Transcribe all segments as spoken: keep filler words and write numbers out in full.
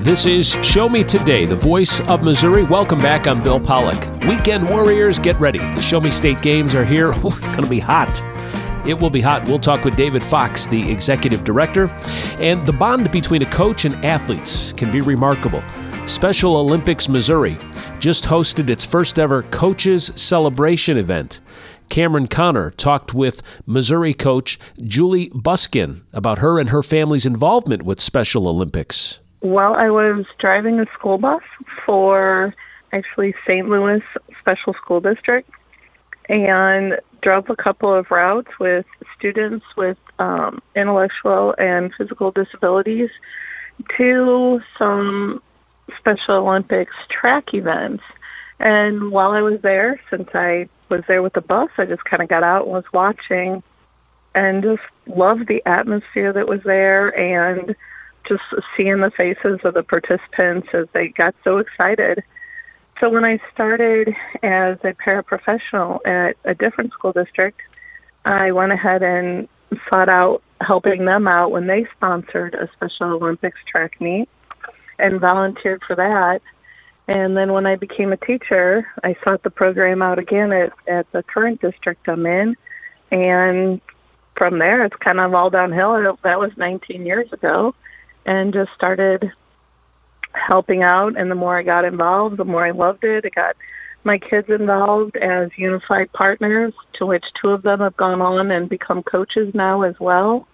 This is Show Me Today, the voice of Missouri. Welcome back. I'm Bill Pollock. Weekend warriors, get ready. The Show Me State games are here. It's going to be hot. It will be hot. We'll talk with David Fox, the executive director. And the bond between a coach and athletes can be remarkable. Special Olympics Missouri just hosted its first ever Coaches Celebration event. Cameron Connor talked with Missouri coach Julie Buskin about her and her family's involvement with Special Olympics. Well, I was driving a school bus for actually Saint Louis Special School District and drove a couple of routes with students with um, intellectual and physical disabilities to some Special Olympics track events. And while I was there, since I was there with the bus, I just kind of got out and was watching and just loved the atmosphere that was there and just seeing the faces of the participants as they got so excited. So when I started as a paraprofessional at a different school district, I went ahead and sought out helping them out when they sponsored a Special Olympics track meet and volunteered for that. And then when I became a teacher, I sought the program out again at, at the current district I'm in. And from there, it's kind of all downhill. That was nineteen years ago. And just started helping out. And the more I got involved, the more I loved it. I got my kids involved as unified partners, to which two of them have gone on and become coaches now as well.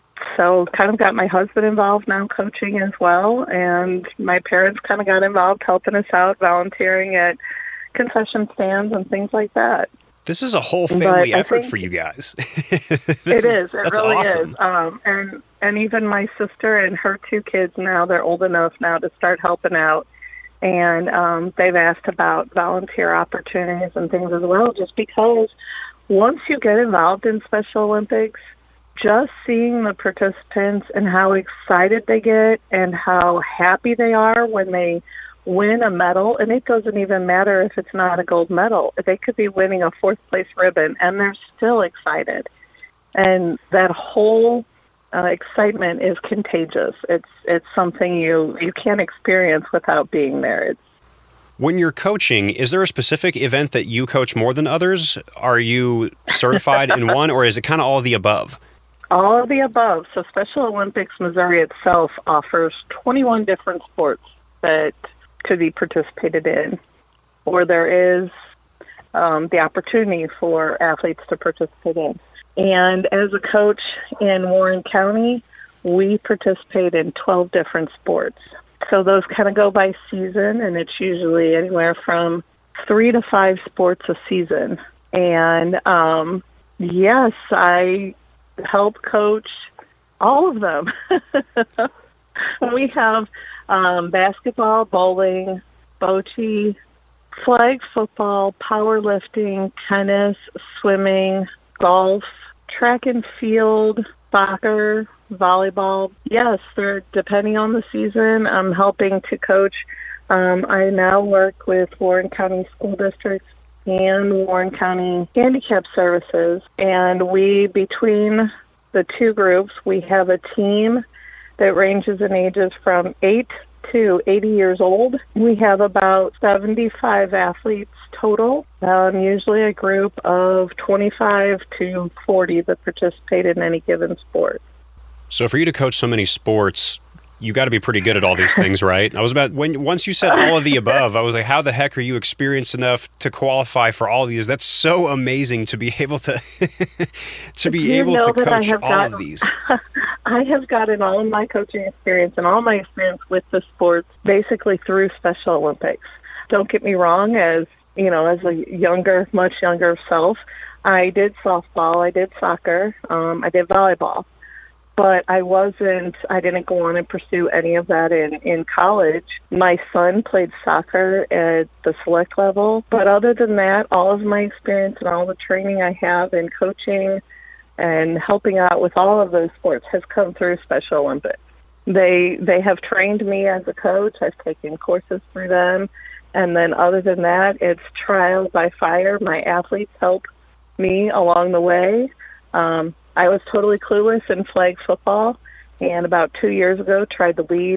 So kind of got my husband involved now coaching as well. And my parents kind of got involved helping us out, volunteering at concession stands and things like that. This is a whole family effort for you guys. It is. is. It that's really awesome. is. Um, and, and even my sister and her two kids now, they're old enough now to start helping out. And um, they've asked about volunteer opportunities and things as well, just because once you get involved in Special Olympics, just seeing the participants and how excited they get and how happy they are when they win a medal, and it doesn't even matter if it's not a gold medal. They could be winning a fourth place ribbon, and they're still excited. And that whole uh, excitement is contagious. It's it's something you, you can't experience without being there. It's, When you're coaching, is there a specific event that you coach more than others? Are you certified in one, or is it kind of all of the above? All of the above. So Special Olympics Missouri itself offers twenty-one different sports that could be participated in, or there is um, the opportunity for athletes to participate in. And as a coach in Warren County, we participate in twelve different sports. So those kind of go by season, and it's usually anywhere from three to five sports a season. And um, yes, I help coach all of them. We have um, basketball, bowling, bocce, flag football, powerlifting, tennis, swimming, golf, track and field, soccer, volleyball. Yes, they're, depending on the season, I'm helping to coach. Um, I now work with Warren County School Districts and Warren County Handicap Services, and we, between the two groups, we have a team that ranges in ages from eight to eighty years old. We have about seventy-five athletes total, um, usually a group of twenty-five to forty that participate in any given sport. So for you to coach so many sports, you got to be pretty good at all these things, right? I was about, when once you said all of the above, I was like, how the heck are you experienced enough to qualify for all of these? That's so amazing to be able to to be you able to coach all gotten, of these. I have gotten all of my coaching experience and all my experience with the sports basically through Special Olympics. Don't get me wrong, as you know, as a younger, much younger self, I did softball, I did soccer, um, I did volleyball. But I wasn't, I didn't go on and pursue any of that in, in college. My son played soccer at the select level. But other than that, all of my experience and all the training I have in coaching and helping out with all of those sports has come through Special Olympics. They they have trained me as a coach. I've taken courses through them. And then other than that, it's trials by fire. My athletes help me along the way. Um, I was totally clueless in flag football, and about two years ago tried to lead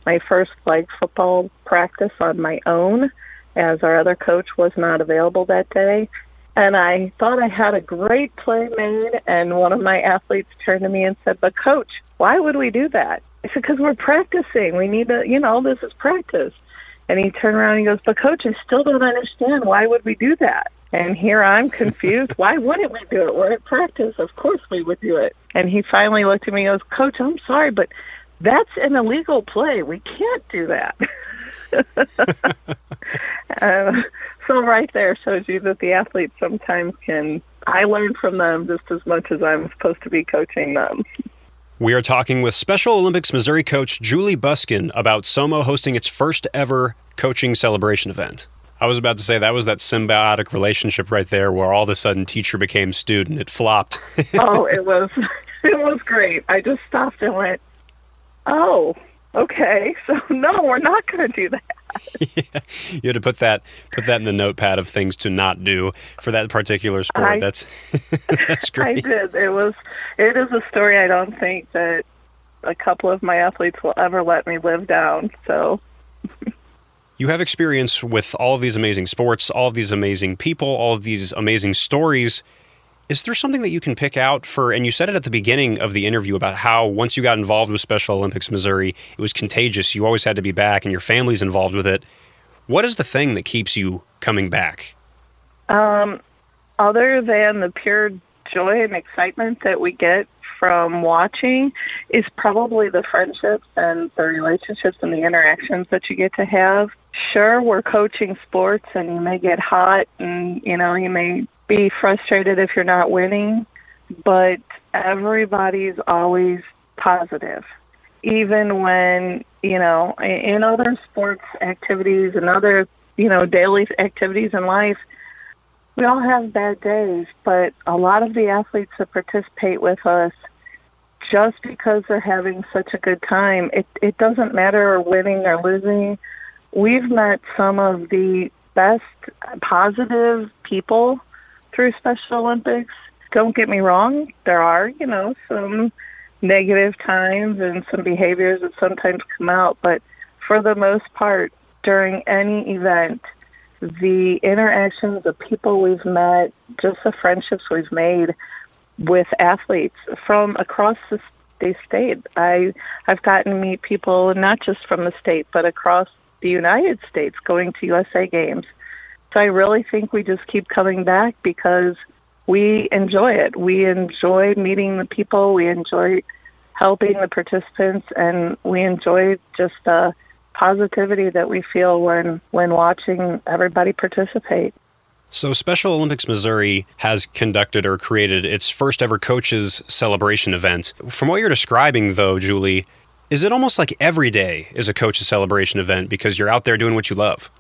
my first flag football practice on my own, as our other coach was not available that day. And I thought I had a great play made, and one of my athletes turned to me and said, "But Coach, why would we do that?" I said, "Because we're practicing. We need to, you know, this is practice." And he turned around and he goes, "But Coach, I still don't understand. Why would we do that?" And here I'm confused. Why wouldn't we do it? We're at practice. Of course we would do it. And he finally looked at me and goes, "Coach, I'm sorry, but that's an illegal play. We can't do that." uh, so right there shows you that the athletes sometimes can, I learn from them just as much as I'm supposed to be coaching them. We are talking with Special Olympics Missouri coach Julie Buskin about SOMO hosting its first ever coaching celebration event. I was about to say that was that symbiotic relationship right there where all of a sudden teacher became student. It flopped. Oh, it was it was great. I just stopped and went, "Oh, okay. So no, we're not going to do that." Yeah, you had to put that put that in the notepad of things to not do for that particular sport. I, that's that's great. I did. It was it is a story I don't think that a couple of my athletes will ever let me live down. So you have experience with all of these amazing sports, all of these amazing people, all of these amazing stories. Is there something that you can pick out for, and you said it at the beginning of the interview about how once you got involved with Special Olympics Missouri, it was contagious. You always had to be back and your family's involved with it. What is the thing that keeps you coming back? Um, other than the pure joy and excitement that we get from watching is probably the friendships and the relationships and the interactions that you get to have. Sure, we're coaching sports and you may get hot and, you know, you may be frustrated if you're not winning, but everybody's always positive. Even when, you know, in other sports activities and other, you know, daily activities in life, we all have bad days, but a lot of the athletes that participate with us, just because they're having such a good time, it, it doesn't matter winning or losing. We've met some of the best positive people through Special Olympics. Don't get me wrong, there are, you know, some negative times and some behaviors that sometimes come out, but for the most part, during any event, the interactions, the people we've met, just the friendships we've made with athletes from across the, the state. I, I've gotten to meet people not just from the state, but across the United States going to U S A games. So I really think we just keep coming back because we enjoy it. We enjoy meeting the people. We enjoy helping the participants, and we enjoy just the positivity that we feel when, when watching everybody participate. So Special Olympics Missouri has conducted or created its first ever coaches celebration event. From what you're describing, though, Julie, is it almost like every day is a coaches celebration event because you're out there doing what you love?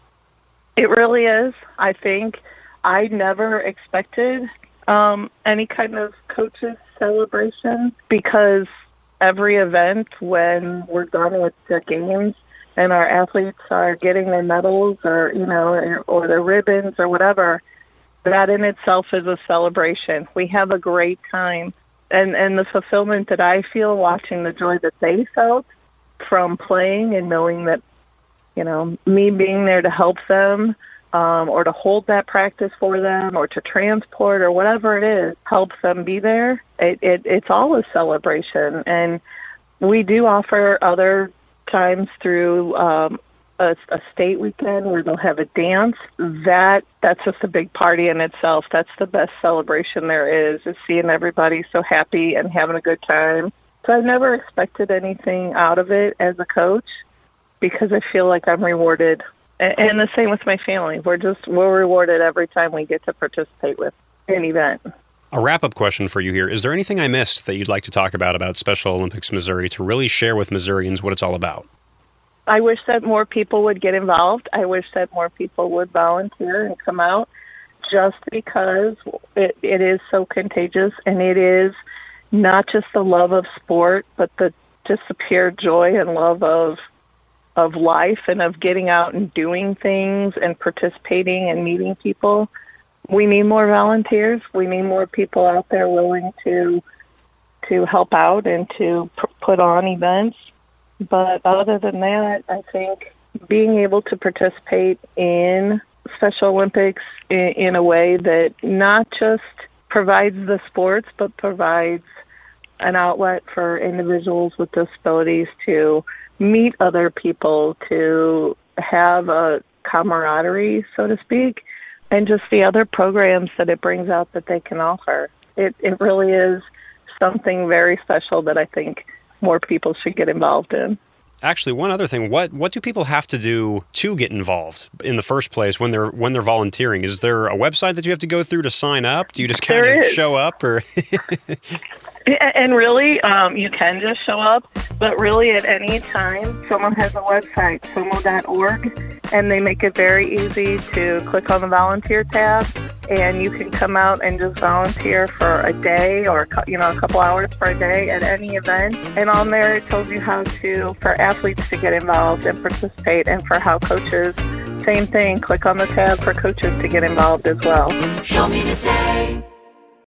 It really is. I think I never expected um, any kind of coaches celebration because every event when we're done with the games and our athletes are getting their medals or, you know, or, or their ribbons or whatever, that in itself is a celebration. We have a great time. And, and the fulfillment that I feel watching the joy that they felt from playing and knowing that, you know, me being there to help them um, or to hold that practice for them or to transport or whatever it is, helps them be there. It, it, it's all a celebration. And we do offer other times through um, a, a state weekend where they'll have a dance. That that's just a big party in itself. That's the best celebration there is, is seeing everybody so happy and having a good time. So I've never expected anything out of it as a coach because I feel like I'm rewarded. And, and the same with my family. We're just we're rewarded every time we get to participate with an event. A wrap-up question for you here. Is there anything I missed that you'd like to talk about about Special Olympics Missouri to really share with Missourians what it's all about? I wish that more people would get involved. I wish that more people would volunteer and come out just because it, it is so contagious, and it is not just the love of sport, but the just the pure joy and love of of life and of getting out and doing things and participating and meeting people. We need more volunteers. We need more people out there willing to to help out and to p- put on events. But other than that, I think being able to participate in Special Olympics in, in a way that not just provides the sports, but provides an outlet for individuals with disabilities to meet other people, to have a camaraderie, so to speak, and just the other programs that it brings out that they can offer. It, it really is something very special that I think more people should get involved in. Actually, one other thing, what what do people have to do to get involved in the first place when they're when they're volunteering? Is there a website that you have to go through to sign up? Do you just kind of show up? Or And really, um, you can just show up, but really at any time, someone has a website, S O M O dot org, and they make it very easy to click on the volunteer tab, and you can come out and just volunteer for a day or, you know, a couple hours for a day at any event. And on there, it tells you how to, for athletes to get involved and participate, and for how coaches, same thing, click on the tab for coaches to get involved as well. Show me today.